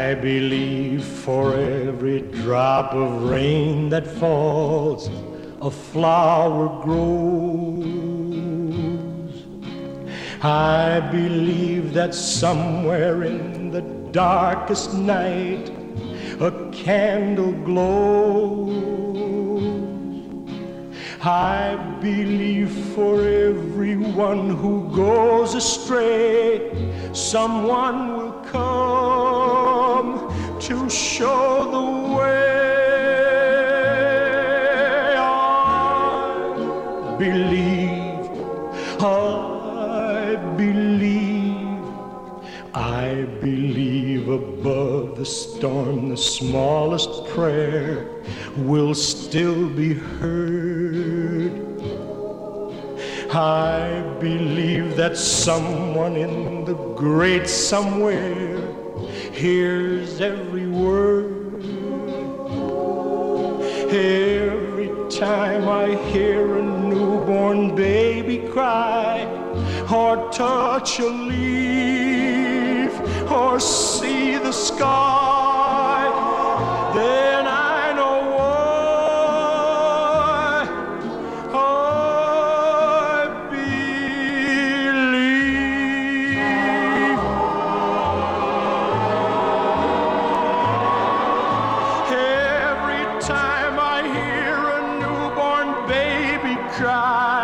I believe for every drop of rain that falls, a flower grows. I believe that somewhere in the darkest night a candle glows. I believe for everyone who goes astray, someone will come to show the way. I believe above the storm the smallest prayer will still be heard. I believe that someone in the great somewhere hears every word. Every time I hear a newborn baby cry, or touch a leaf, or see the sky, then I know why I believe. Every time I hear a newborn baby cry,